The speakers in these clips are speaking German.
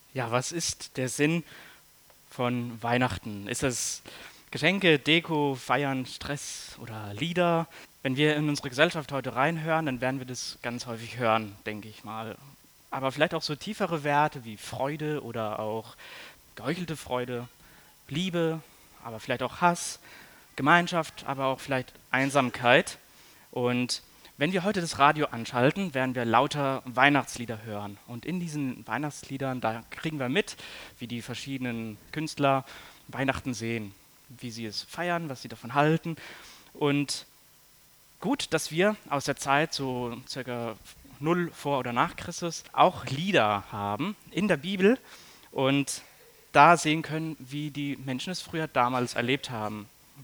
Ja, was ist der Sinn von Weihnachten? Ist es Geschenke, Deko, Feiern, Stress oder Lieder? Wenn wir in unsere Gesellschaft heute reinhören, dann werden wir das ganz häufig hören, denke ich mal. Aber vielleicht auch so tiefere Werte wie Freude oder auch geheuchelte Freude, Liebe, aber vielleicht auch Hass, Gemeinschaft, aber auch vielleicht Einsamkeit. Und wenn wir heute das Radio anschalten, werden wir lauter Weihnachtslieder hören. Und in diesen Weihnachtsliedern, da kriegen wir mit, wie die verschiedenen Künstler Weihnachten sehen, wie sie es feiern, was sie davon halten. Und gut, dass wir aus der Zeit so circa 0 vor oder nach Christus auch Lieder haben in der Bibel und da sehen können, wie die Menschen es früher damals erlebt haben,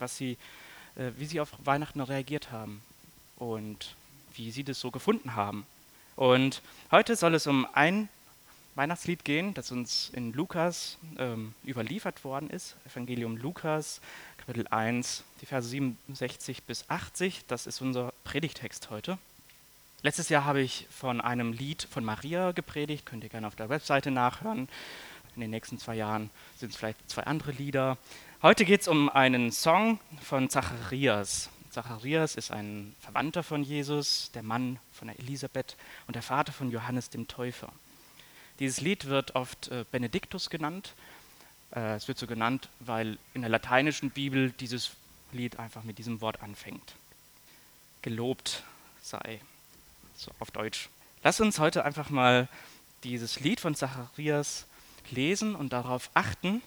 wie sie auf Weihnachten reagiert haben und wie sie das so gefunden haben. Und heute soll es um ein Weihnachtslied gehen, das uns in Lukas überliefert worden ist. Evangelium Lukas, Kapitel 1, die Verse 67 bis 80. Das ist unser Predigtext heute. Letztes Jahr habe ich von einem Lied von Maria gepredigt, könnt ihr gerne auf der Webseite nachhören. In den nächsten 2 Jahren sind es vielleicht 2 andere Lieder. Heute geht es um einen Song von Zacharias. Zacharias ist ein Verwandter von Jesus, der Mann von der Elisabeth und der Vater von Johannes dem Täufer. Dieses Lied wird oft Benediktus genannt. Es wird so genannt, weil in der lateinischen Bibel dieses Lied einfach mit diesem Wort anfängt. Gelobt sei, so auf Deutsch. Lass uns heute einfach mal dieses Lied von Zacharias lesen und darauf achten,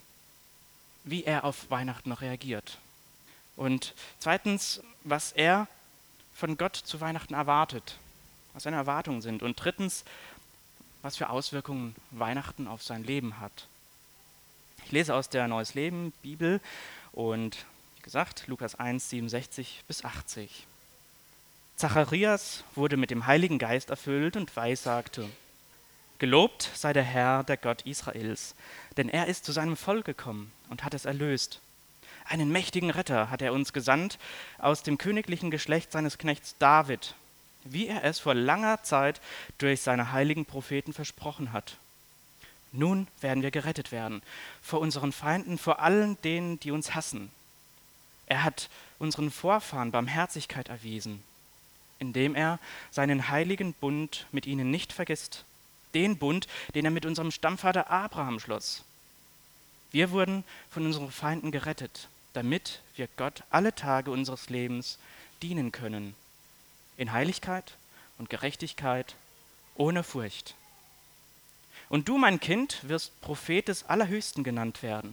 wie er auf Weihnachten reagiert. Und zweitens, was er von Gott zu Weihnachten erwartet, was seine Erwartungen sind. Und drittens, was für Auswirkungen Weihnachten auf sein Leben hat. Ich lese aus der Neues Leben Bibel und wie gesagt, Lukas 1, 67 bis 80. Zacharias wurde mit dem Heiligen Geist erfüllt und weissagte: Gelobt sei der Herr, der Gott Israels, denn er ist zu seinem Volk gekommen und hat es erlöst. Einen mächtigen Retter hat er uns gesandt aus dem königlichen Geschlecht seines Knechts David, wie er es vor langer Zeit durch seine heiligen Propheten versprochen hat. Nun werden wir gerettet werden vor unseren Feinden, vor allen denen, die uns hassen. Er hat unseren Vorfahren Barmherzigkeit erwiesen, indem er seinen heiligen Bund mit ihnen nicht vergisst, den Bund, den er mit unserem Stammvater Abraham schloss. Wir wurden von unseren Feinden gerettet, damit wir Gott alle Tage unseres Lebens dienen können, in Heiligkeit und Gerechtigkeit, ohne Furcht. Und du, mein Kind, wirst Prophet des Allerhöchsten genannt werden,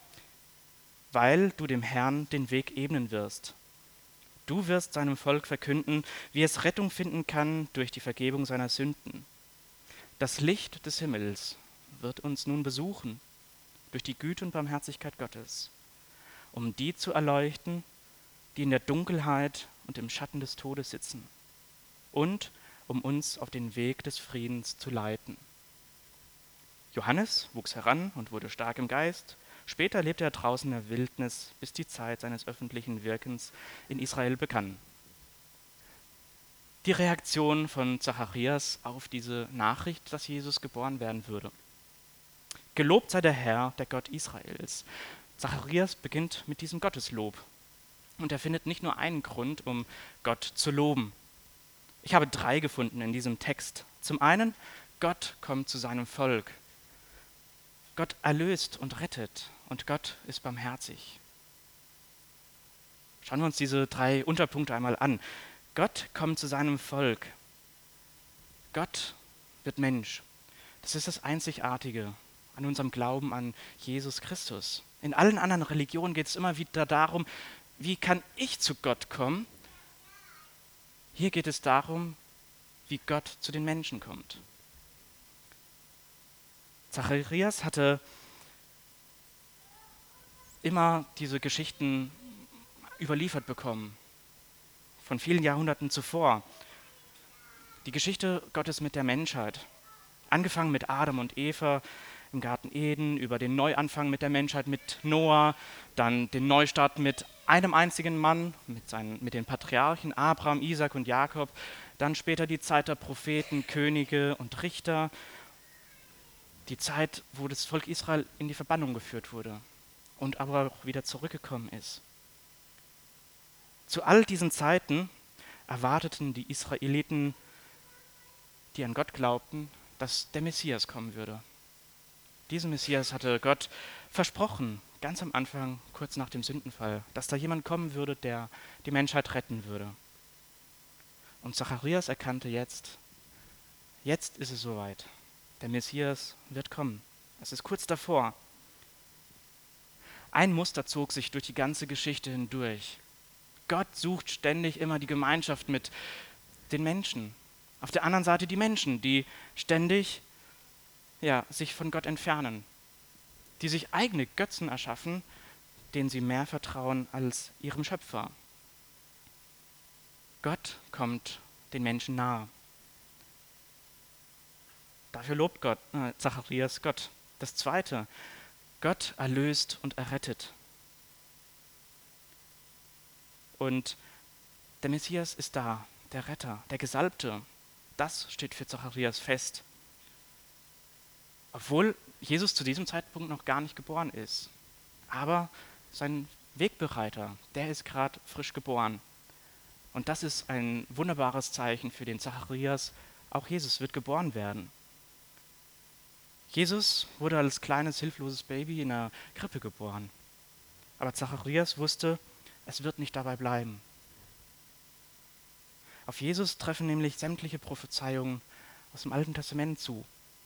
weil du dem Herrn den Weg ebnen wirst. Du wirst seinem Volk verkünden, wie es Rettung finden kann durch die Vergebung seiner Sünden. Das Licht des Himmels wird uns nun besuchen, durch die Güte und Barmherzigkeit Gottes, um die zu erleuchten, die in der Dunkelheit und im Schatten des Todes sitzen, und um uns auf den Weg des Friedens zu leiten. Johannes wuchs heran und wurde stark im Geist. Später lebte er draußen in der Wildnis, bis die Zeit seines öffentlichen Wirkens in Israel begann. Die Reaktion von Zacharias auf diese Nachricht, dass Jesus geboren werden würde. Gelobt sei der Herr, der Gott Israels. Zacharias beginnt mit diesem Gotteslob. Und er findet nicht nur einen Grund, um Gott zu loben. Ich habe 3 gefunden in diesem Text. Zum einen, Gott kommt zu seinem Volk. Gott erlöst und rettet und Gott ist barmherzig. Schauen wir uns diese 3 Unterpunkte einmal an. Gott kommt zu seinem Volk. Gott wird Mensch. Das ist das Einzigartige an unserem Glauben an Jesus Christus. In allen anderen Religionen geht es immer wieder darum, wie kann ich zu Gott kommen? Hier geht es darum, wie Gott zu den Menschen kommt. Zacharias hatte immer diese Geschichten überliefert bekommen, von vielen Jahrhunderten zuvor. Die Geschichte Gottes mit der Menschheit, angefangen mit Adam und Eva im Garten Eden, über den Neuanfang mit der Menschheit mit Noah, dann den Neustart mit einem einzigen Mann, mit den Patriarchen Abraham, Isaak und Jakob, dann später die Zeit der Propheten, Könige und Richter, Die Zeit, wo das Volk Israel in die Verbannung geführt wurde und aber auch wieder zurückgekommen ist. Zu all diesen Zeiten erwarteten die Israeliten, die an Gott glaubten, dass der Messias kommen würde. Diesen Messias hatte Gott versprochen, ganz am Anfang, kurz nach dem Sündenfall, dass da jemand kommen würde, der die Menschheit retten würde. Und Zacharias erkannte jetzt ist es soweit. Der Messias wird kommen. Es ist kurz davor. Ein Muster zog sich durch die ganze Geschichte hindurch. Gott sucht ständig immer die Gemeinschaft mit den Menschen. Auf der anderen Seite die Menschen, die ständig sich von Gott entfernen, die sich eigene Götzen erschaffen, denen sie mehr vertrauen als ihrem Schöpfer. Gott kommt den Menschen nahe. Dafür lobt Zacharias Gott. Das Zweite, Gott erlöst und errettet. Und der Messias ist da, der Retter, der Gesalbte. Das steht für Zacharias fest. Obwohl Jesus zu diesem Zeitpunkt noch gar nicht geboren ist. Aber sein Wegbereiter, der ist gerade frisch geboren. Und das ist ein wunderbares Zeichen für den Zacharias. Auch Jesus wird geboren werden. Jesus wurde als kleines, hilfloses Baby in einer Krippe geboren. Aber Zacharias wusste, es wird nicht dabei bleiben. Auf Jesus treffen nämlich sämtliche Prophezeiungen aus dem Alten Testament zu.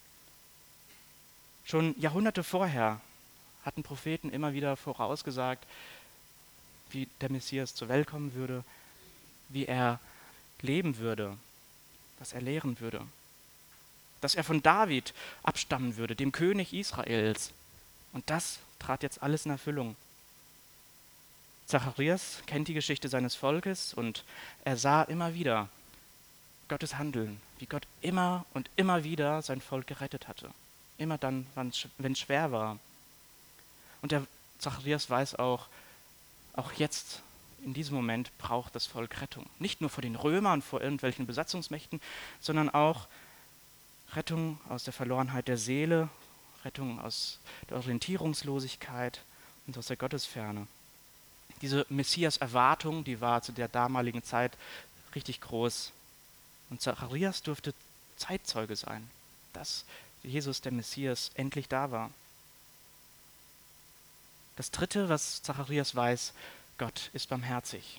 Schon Jahrhunderte vorher hatten Propheten immer wieder vorausgesagt, wie der Messias zur Welt kommen würde, wie er leben würde, was er lehren würde. Dass er von David abstammen würde, dem König Israels. Und das trat jetzt alles in Erfüllung. Zacharias kennt die Geschichte seines Volkes und er sah immer wieder Gottes Handeln, wie Gott immer und immer wieder sein Volk gerettet hatte. Immer dann, wenn es schwer war. Und der Zacharias weiß auch jetzt, in diesem Moment braucht das Volk Rettung. Nicht nur vor den Römern, vor irgendwelchen Besatzungsmächten, sondern auch Rettung aus der Verlorenheit der Seele, Rettung aus der Orientierungslosigkeit und aus der Gottesferne. Diese Messias-Erwartung, die war zu der damaligen Zeit richtig groß. Und Zacharias durfte Zeitzeuge sein, dass Jesus, der Messias, endlich da war. Das Dritte, was Zacharias weiß, Gott ist barmherzig.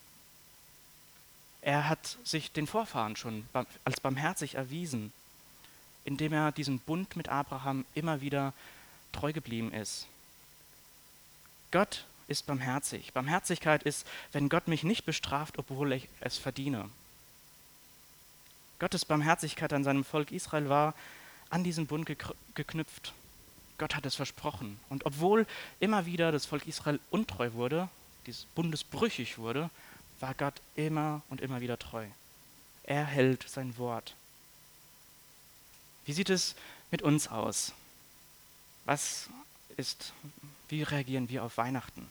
Er hat sich den Vorfahren schon als barmherzig erwiesen, indem er diesem Bund mit Abraham immer wieder treu geblieben ist. Gott ist barmherzig. Barmherzigkeit ist, wenn Gott mich nicht bestraft, obwohl ich es verdiene. Gottes Barmherzigkeit an seinem Volk Israel war an diesen Bund geknüpft. Gott hat es versprochen. Und obwohl immer wieder das Volk Israel untreu wurde, dieses bundesbrüchig wurde, war Gott immer und immer wieder treu. Er hält sein Wort. Wie sieht es mit uns aus? Wie reagieren wir auf Weihnachten?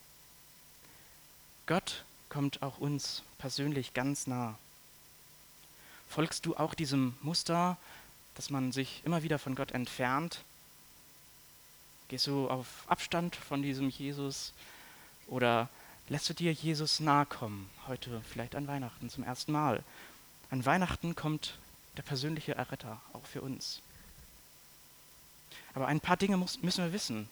Gott kommt auch uns persönlich ganz nah. Folgst du auch diesem Muster, dass man sich immer wieder von Gott entfernt? Gehst du auf Abstand von diesem Jesus oder lässt du dir Jesus nahe kommen? Heute vielleicht an Weihnachten zum ersten Mal. An Weihnachten kommt der persönliche Erretter, auch für uns. Aber ein paar Dinge müssen wir wissen.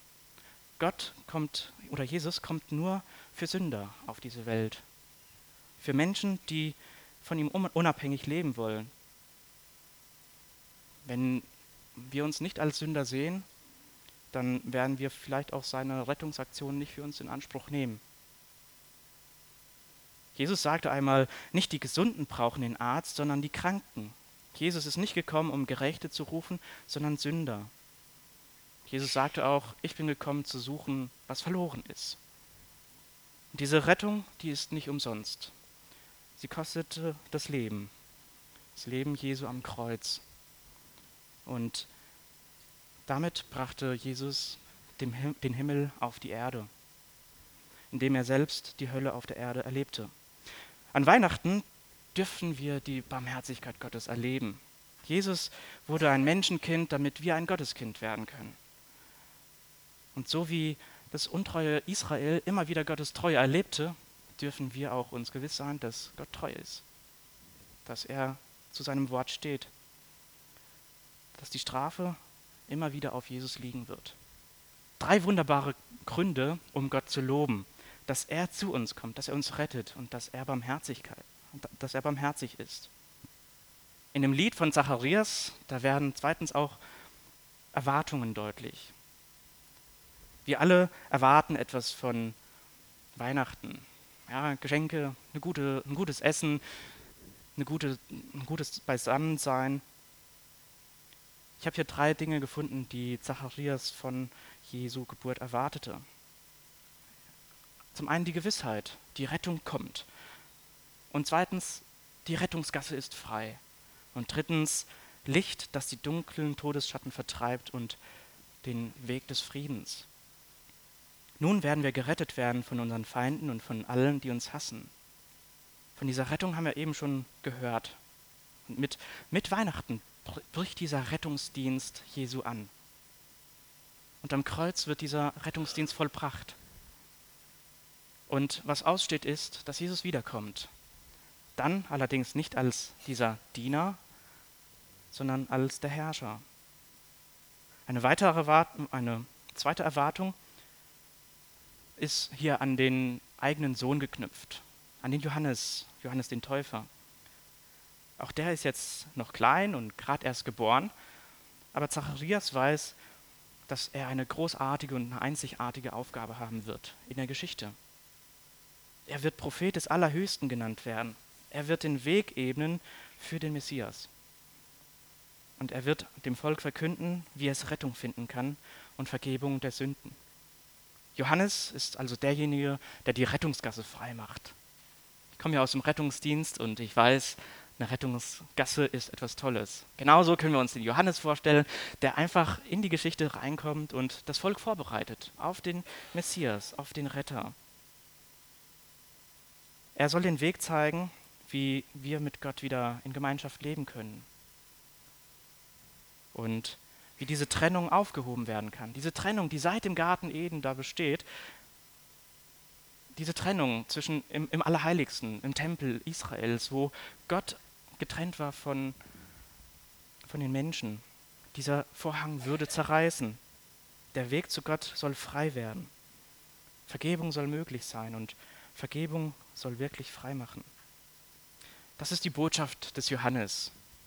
Jesus kommt nur für Sünder auf diese Welt. Für Menschen, die von ihm unabhängig leben wollen. Wenn wir uns nicht als Sünder sehen, dann werden wir vielleicht auch seine Rettungsaktion nicht für uns in Anspruch nehmen. Jesus sagte einmal, nicht die Gesunden brauchen den Arzt, sondern die Kranken. Jesus ist nicht gekommen, um Gerechte zu rufen, sondern Sünder. Jesus sagte auch, ich bin gekommen zu suchen, was verloren ist. Und diese Rettung, die ist nicht umsonst. Sie kostete das Leben Jesu am Kreuz. Und damit brachte Jesus den Himmel auf die Erde, indem er selbst die Hölle auf der Erde erlebte. An Weihnachten dürfen wir die Barmherzigkeit Gottes erleben. Jesus wurde ein Menschenkind, damit wir ein Gotteskind werden können. Und so wie das untreue Israel immer wieder Gottes Treue erlebte, dürfen wir auch uns gewiss sein, dass Gott treu ist, dass er zu seinem Wort steht, dass die Strafe immer wieder auf Jesus liegen wird. 3 wunderbare Gründe, um Gott zu loben, dass er zu uns kommt, dass er uns rettet und dass er barmherzig ist. In dem Lied von Zacharias, da werden zweitens auch Erwartungen deutlich. Wir alle erwarten etwas von Weihnachten. Ja, Geschenke, ein gutes Essen, ein gutes Beisammensein. Ich habe hier 3 Dinge gefunden, die Zacharias von Jesu Geburt erwartete. Zum einen die Gewissheit, die Rettung kommt. Und zweitens, die Rettungsgasse ist frei. Und drittens, Licht, das die dunklen Todesschatten vertreibt und den Weg des Friedens. Nun werden wir gerettet werden von unseren Feinden und von allen, die uns hassen. Von dieser Rettung haben wir eben schon gehört. Und mit Weihnachten bricht dieser Rettungsdienst Jesu an. Und am Kreuz wird dieser Rettungsdienst vollbracht. Und was aussteht ist, dass Jesus wiederkommt. Dann allerdings nicht als dieser Diener, sondern als der Herrscher. Eine zweite Erwartung ist hier an den eigenen Sohn geknüpft, an den Johannes den Täufer. Auch der ist jetzt noch klein und gerade erst geboren, aber Zacharias weiß, dass er eine großartige und eine einzigartige Aufgabe haben wird in der Geschichte. Er wird Prophet des Allerhöchsten genannt werden. Er wird den Weg ebnen für den Messias. Und er wird dem Volk verkünden, wie es Rettung finden kann und Vergebung der Sünden. Johannes ist also derjenige, der die Rettungsgasse frei macht. Ich komme ja aus dem Rettungsdienst und ich weiß, eine Rettungsgasse ist etwas Tolles. Genauso können wir uns den Johannes vorstellen, der einfach in die Geschichte reinkommt und das Volk vorbereitet auf den Messias, auf den Retter. Er soll den Weg zeigen, wie wir mit Gott wieder in Gemeinschaft leben können. Und wie diese Trennung aufgehoben werden kann. Diese Trennung, die seit dem Garten Eden da besteht, diese Trennung zwischen im Allerheiligsten, im Tempel Israels, wo Gott getrennt war von den Menschen. Dieser Vorhang würde zerreißen. Der Weg zu Gott soll frei werden. Vergebung soll möglich sein und Vergebung soll wirklich frei machen. Das ist die Botschaft des Johannes.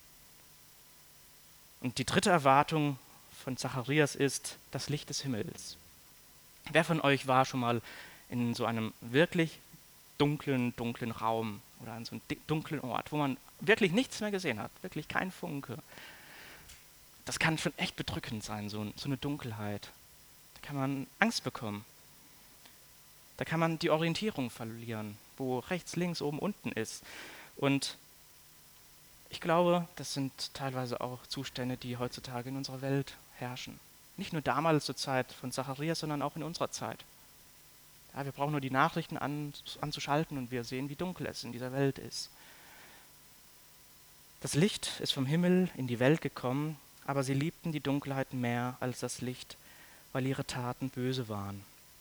Und die dritte Erwartung von Zacharias ist das Licht des Himmels. Wer von euch war schon mal in so einem wirklich dunklen Raum oder an so einem dunklen Ort, wo man wirklich nichts mehr gesehen hat, wirklich kein Funke? Das kann schon echt bedrückend sein, so eine Dunkelheit. Da kann man Angst bekommen. Da kann man die Orientierung verlieren, wo rechts, links, oben, unten ist. Und ich glaube, das sind teilweise auch Zustände, die heutzutage in unserer Welt herrschen. Nicht nur damals zur Zeit von Zacharias, sondern auch in unserer Zeit. Ja, wir brauchen nur die Nachrichten anzuschalten und wir sehen, wie dunkel es in dieser Welt ist. Das Licht ist vom Himmel in die Welt gekommen, aber sie liebten die Dunkelheit mehr als das Licht, weil ihre Taten böse waren.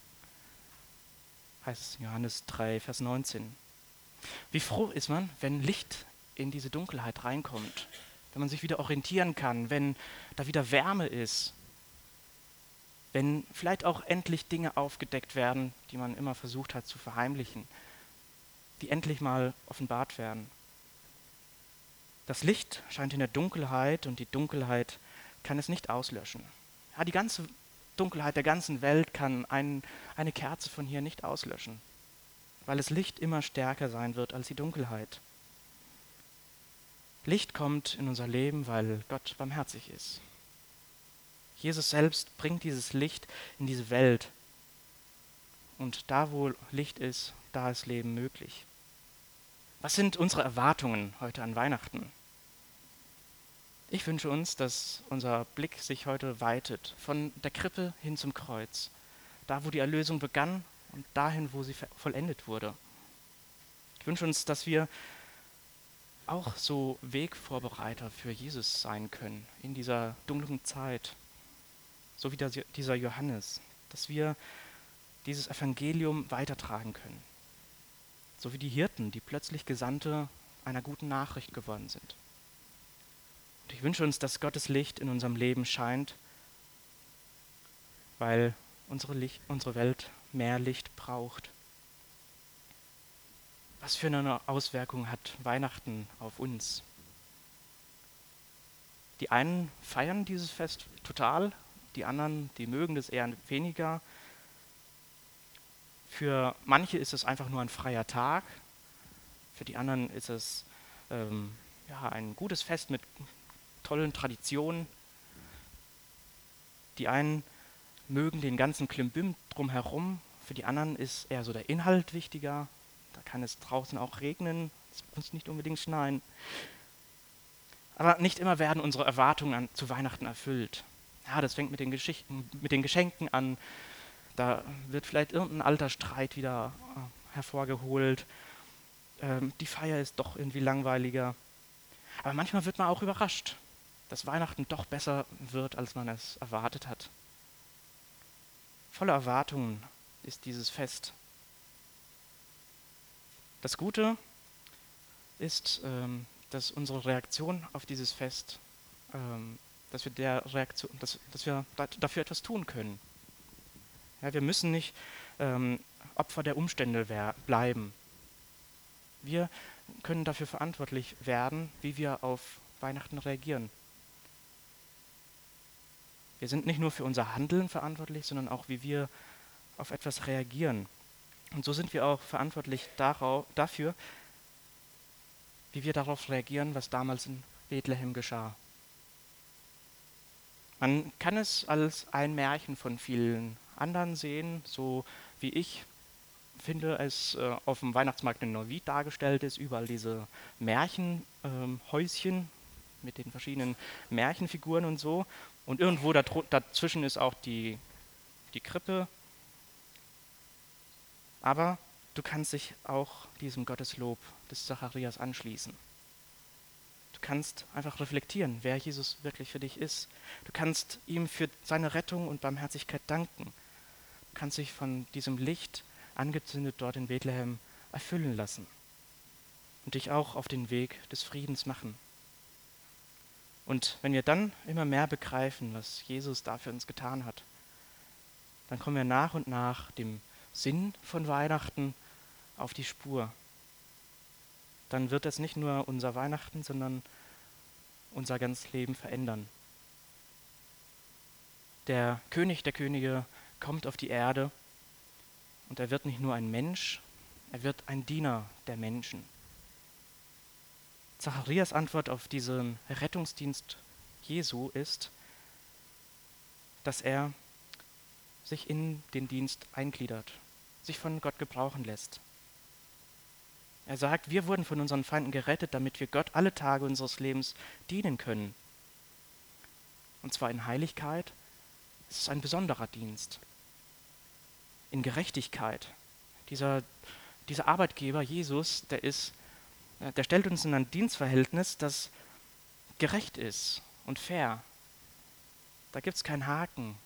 Heißt es in Johannes 3, Vers 19. Wie froh ist man, wenn Licht in diese Dunkelheit reinkommt, wenn man sich wieder orientieren kann, wenn da wieder Wärme ist, wenn vielleicht auch endlich Dinge aufgedeckt werden, die man immer versucht hat zu verheimlichen, die endlich mal offenbart werden. Das Licht scheint in der Dunkelheit und die Dunkelheit kann es nicht auslöschen. Ja, die ganze Dunkelheit der ganzen Welt kann eine Kerze von hier nicht auslöschen, weil das Licht immer stärker sein wird als die Dunkelheit. Licht kommt in unser Leben, weil Gott barmherzig ist. Jesus selbst bringt dieses Licht in diese Welt. Und da, wo Licht ist, da ist Leben möglich. Was sind unsere Erwartungen heute an Weihnachten? Ich wünsche uns, dass unser Blick sich heute weitet, von der Krippe hin zum Kreuz. Da, wo die Erlösung begann und dahin, wo sie vollendet wurde. Ich wünsche uns, dass wir auch so Wegvorbereiter für Jesus sein können in dieser dunklen Zeit, so wie dieser Johannes, dass wir dieses Evangelium weitertragen können, so wie die Hirten, die plötzlich Gesandte einer guten Nachricht geworden sind. Und ich wünsche uns, dass Gottes Licht in unserem Leben scheint, weil unsere Welt mehr Licht braucht. Was für eine Auswirkung hat Weihnachten auf uns? Die einen feiern dieses Fest total, die anderen, die mögen das eher weniger. Für manche ist es einfach nur ein freier Tag, für die anderen ist es ja, ein gutes Fest mit tollen Traditionen. Die einen mögen den ganzen Klimbim drumherum, für die anderen ist eher so der Inhalt wichtiger. Da kann es draußen auch regnen, es muss nicht unbedingt schneien. Aber nicht immer werden unsere Erwartungen zu Weihnachten erfüllt. Ja, das fängt mit den Geschenken an. Da wird vielleicht irgendein alter Streit wieder hervorgeholt. Die Feier ist doch irgendwie langweiliger. Aber manchmal wird man auch überrascht, dass Weihnachten doch besser wird, als man es erwartet hat. Voller Erwartungen ist dieses Fest. Das Gute ist, dass unsere Reaktion auf dieses Fest, dass wir dafür etwas tun können. Ja, wir müssen nicht Opfer der Umstände bleiben. Wir können dafür verantwortlich werden, wie wir auf Weihnachten reagieren. Wir sind nicht nur für unser Handeln verantwortlich, sondern auch, wie wir auf etwas reagieren. Und so sind wir auch verantwortlich dafür, wie wir darauf reagieren, was damals in Bethlehem geschah. Man kann es als ein Märchen von vielen anderen sehen, so wie ich finde es auf dem Weihnachtsmarkt in Neuwied dargestellt ist, überall diese Märchenhäuschen mit den verschiedenen Märchenfiguren und so. Und irgendwo dazwischen ist auch die Krippe. Aber du kannst dich auch diesem Gotteslob des Zacharias anschließen. Du kannst einfach reflektieren, wer Jesus wirklich für dich ist. Du kannst ihm für seine Rettung und Barmherzigkeit danken. Du kannst dich von diesem Licht, angezündet dort in Bethlehem, erfüllen lassen und dich auch auf den Weg des Friedens machen. Und wenn wir dann immer mehr begreifen, was Jesus da für uns getan hat, dann kommen wir nach und nach dem Sinn von Weihnachten auf die Spur. Dann wird es nicht nur unser Weihnachten, sondern unser ganzes Leben verändern. Der König der Könige kommt auf die Erde und er wird nicht nur ein Mensch, er wird ein Diener der Menschen. Zacharias Antwort auf diesen Rettungsdienst Jesu ist, dass er sich in den Dienst eingliedert, sich von Gott gebrauchen lässt. Er sagt, wir wurden von unseren Feinden gerettet, damit wir Gott alle Tage unseres Lebens dienen können. Und zwar in Heiligkeit, es ist ein besonderer Dienst. In Gerechtigkeit. Dieser Arbeitgeber, Jesus, der stellt uns in ein Dienstverhältnis, das gerecht ist und fair. Da gibt es keinen Haken.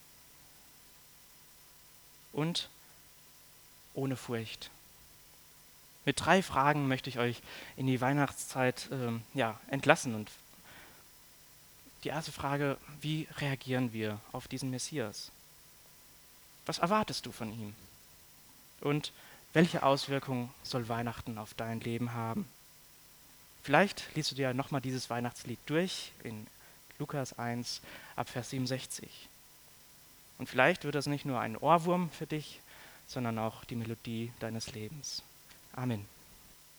Und ohne Furcht. Mit 3 Fragen möchte ich euch in die Weihnachtszeit entlassen. Und die erste Frage, wie reagieren wir auf diesen Messias? Was erwartest du von ihm? Und welche Auswirkungen soll Weihnachten auf dein Leben haben? Vielleicht liest du dir nochmal dieses Weihnachtslied durch in Lukas 1 ab Vers 67. Und vielleicht wird das nicht nur ein Ohrwurm für dich, sondern auch die Melodie deines Lebens. Amen.